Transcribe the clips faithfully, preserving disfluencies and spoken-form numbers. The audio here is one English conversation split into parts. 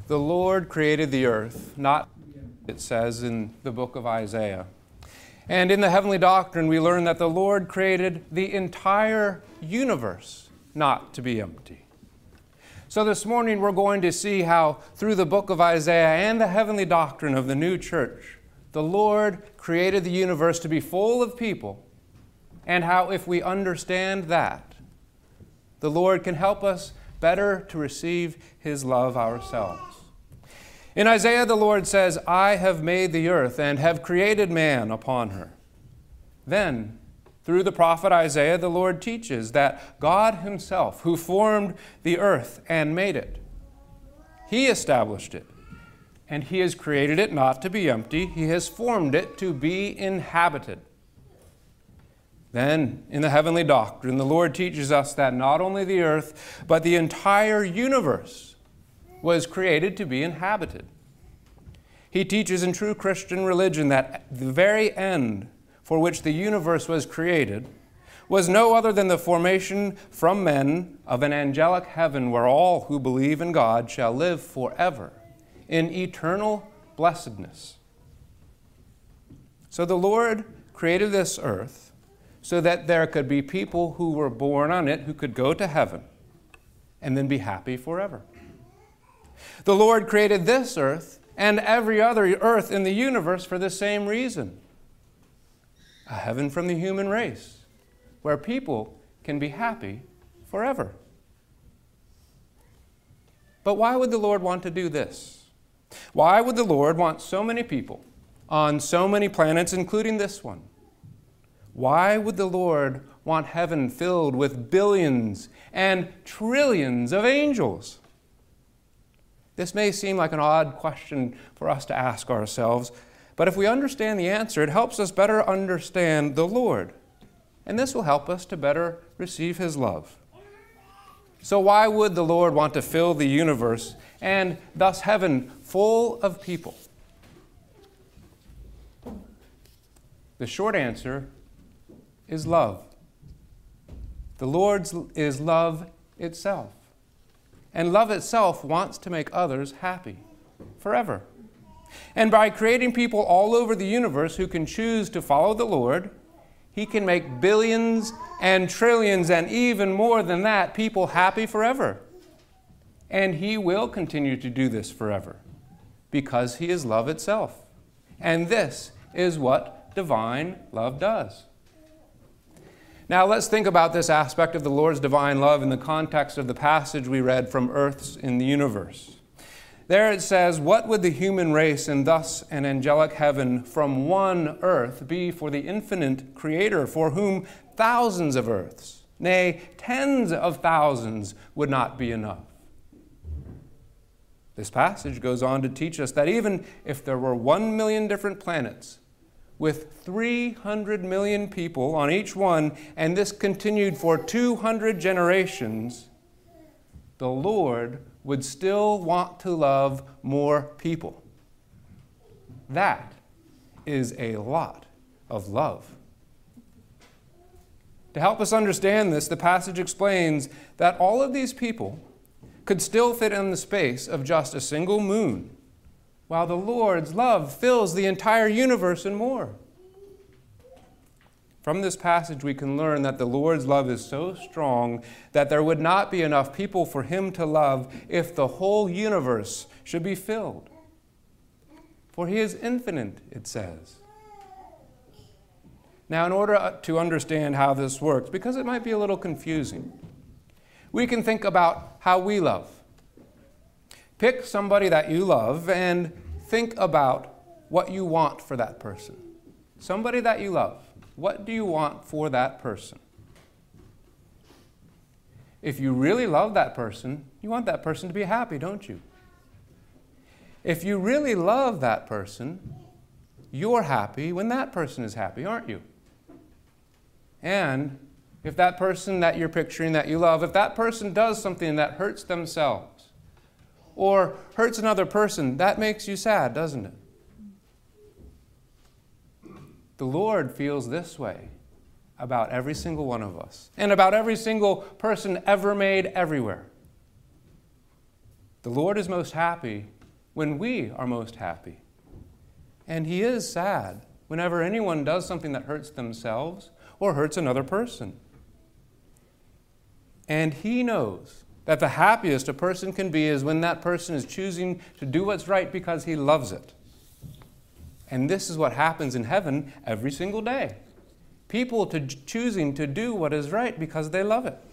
The Lord created the earth, not, it says in the book of Isaiah. And in the heavenly doctrine, we learn that the Lord created the entire universe not to be empty. So this morning, we're going to see how, through the book of Isaiah and the heavenly doctrine of the new church, the Lord created the universe to be full of people, and how, if we understand that, the Lord can help us better to receive His love ourselves. In Isaiah, the Lord says, "I have made the earth and have created man upon her." Then, through the prophet Isaiah, the Lord teaches that God Himself, who formed the earth and made it, He established it, and He has created it not to be empty. He has formed it to be inhabited. Then, in the heavenly doctrine, the Lord teaches us that not only the earth, but the entire universe was created to be inhabited. He teaches in true Christian religion that the very end for which the universe was created was no other than the formation from men of an angelic heaven where all who believe in God shall live forever in eternal blessedness. So the Lord created this earth so that there could be people who were born on it who could go to heaven and then be happy forever. The Lord created this earth and every other earth in the universe for the same reason: a heaven from the human race, where people can be happy forever. But why would the Lord want to do this? Why would the Lord want so many people on so many planets, including this one? Why would the Lord want heaven filled with billions and trillions of angels? This may seem like an odd question for us to ask ourselves, but if we understand the answer, it helps us better understand the Lord. And this will help us to better receive His love. So why would the Lord want to fill the universe and thus heaven full of people? The short answer is love. The Lord's is love itself. And love itself wants to make others happy forever. And by creating people all over the universe who can choose to follow the Lord, He can make billions and trillions and even more than that people happy forever. And He will continue to do this forever because He is love itself. And this is what divine love does. Now let's think about this aspect of the Lord's divine love in the context of the passage we read from Earths in the Universe. There it says, "What would the human race and thus an angelic heaven from one earth be for the infinite Creator, for whom thousands of earths, nay, tens of thousands, would not be enough?" This passage goes on to teach us that even if there were one million different planets, with three hundred million people on each one, and this continued for two hundred generations, the Lord would still want to love more people. That is a lot of love. To help us understand this, the passage explains that all of these people could still fit in the space of just a single moon, while the Lord's love fills the entire universe and more. From this passage, we can learn that the Lord's love is so strong that there would not be enough people for Him to love if the whole universe should be filled. For He is infinite, it says. Now, in order to understand how this works, because it might be a little confusing, we can think about how we love. Pick somebody that you love and think about what you want for that person. Somebody that you love. What do you want for that person? If you really love that person, you want that person to be happy, don't you? If you really love that person, you're happy when that person is happy, aren't you? And if that person that you're picturing that you love, if that person does something that hurts themselves or hurts another person, that makes you sad, doesn't it? The Lord feels this way about every single one of us and about every single person ever made everywhere. The Lord is most happy when we are most happy. And he is sad whenever anyone does something that hurts themselves or hurts another person. And he knows that the happiest a person can be is when that person is choosing to do what's right because he loves it. And this is what happens in heaven every single day. People to choosing to do what is right because they love it.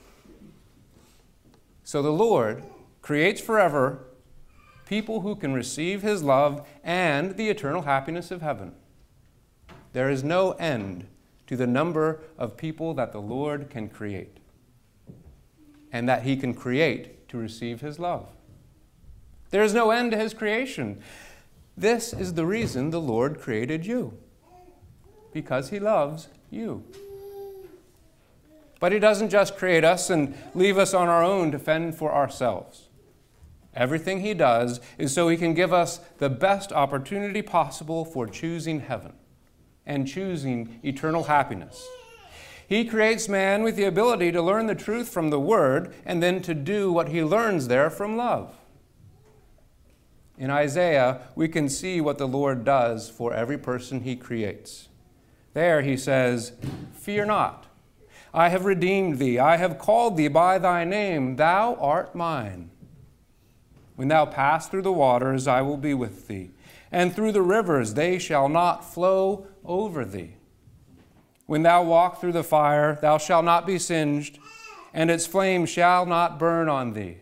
So the Lord creates forever people who can receive his love and the eternal happiness of heaven. There is no end to the number of people that the Lord can create and that he can create to receive his love. There is no end to his creation. This is the reason the Lord created you, because he loves you. But he doesn't just create us and leave us on our own to fend for ourselves. Everything he does is so he can give us the best opportunity possible for choosing heaven and choosing eternal happiness. He creates man with the ability to learn the truth from the Word and then to do what he learns there from love. In Isaiah, we can see what the Lord does for every person he creates. There he says, "Fear not. I have redeemed thee. I have called thee by thy name. Thou art mine. When thou pass through the waters, I will be with thee. And through the rivers, they shall not flow over thee. When thou walk through the fire, thou shalt not be singed, and its flame shall not burn on thee."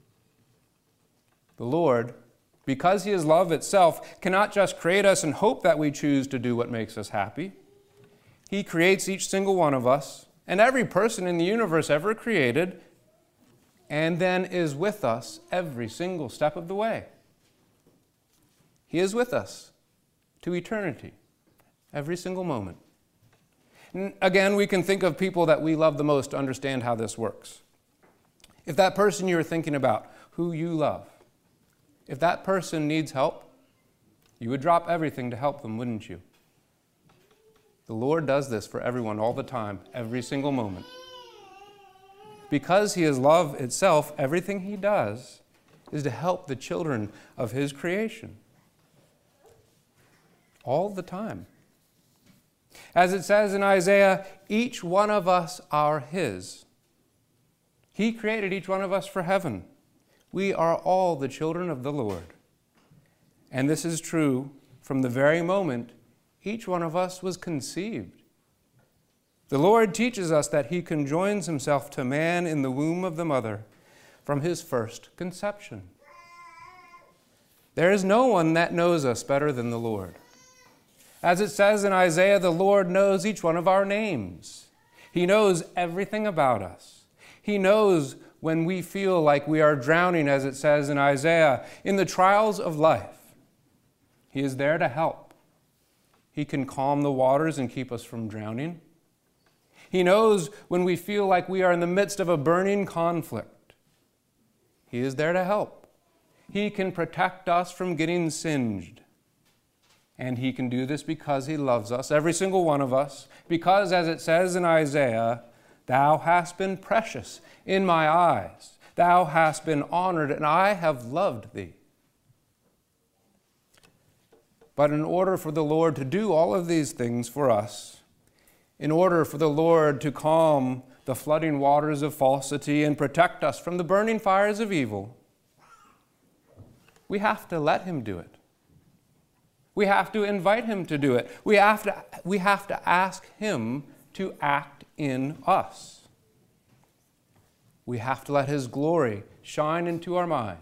The Lord, because he is love itself, cannot just create us and hope that we choose to do what makes us happy. He creates each single one of us and every person in the universe ever created, and then is with us every single step of the way. He is with us to eternity, every single moment. And again, we can think of people that we love the most to understand how this works. If that person you're thinking about, who you love, if that person needs help, you would drop everything to help them, wouldn't you? The Lord does this for everyone all the time, every single moment. Because he is love itself, everything he does is to help the children of his creation. All the time. As it says in Isaiah, each one of us are his. He created each one of us for heaven. We are all the children of the Lord. And this is true from the very moment each one of us was conceived. The Lord teaches us that he conjoins himself to man in the womb of the mother from his first conception. There is no one that knows us better than the Lord. As it says in Isaiah, the Lord knows each one of our names. He knows everything about us. He knows when we feel like we are drowning, as it says in Isaiah, in the trials of life. He is there to help. He can calm the waters and keep us from drowning. He knows when we feel like we are in the midst of a burning conflict. He is there to help. He can protect us from getting singed. And he can do this because he loves us, every single one of us, because, as it says in Isaiah, "Thou hast been precious in my eyes. Thou hast been honored, and I have loved thee." But in order for the Lord to do all of these things for us, in order for the Lord to calm the flooding waters of falsity and protect us from the burning fires of evil, we have to let him do it. We have to invite him to do it. We have to, we have to ask him to act in us. We have to let his glory shine into our minds.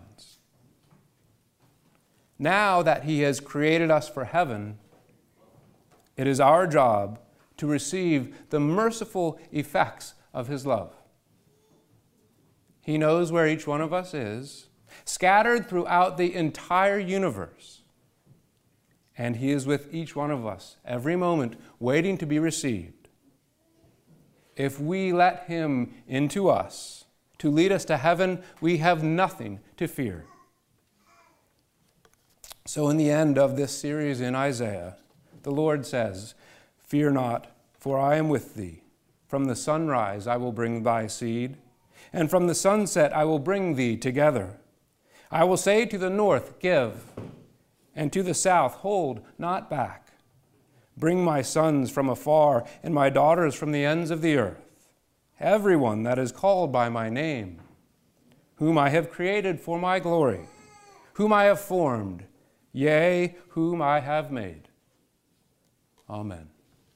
Now that he has created us for heaven, it is our job to receive the merciful effects of his love. He knows where each one of us is, scattered throughout the entire universe. And he is with each one of us every moment, waiting to be received. If we let him into us to lead us to heaven, we have nothing to fear. So in the end of this series in Isaiah, the Lord says, "Fear not, for I am with thee. From the sunrise I will bring thy seed, and from the sunset I will bring thee together. I will say to the north, give, and to the south, hold not back. Bring my sons from afar and my daughters from the ends of the earth, everyone that is called by my name, whom I have created for my glory, whom I have formed, yea, whom I have made. Amen.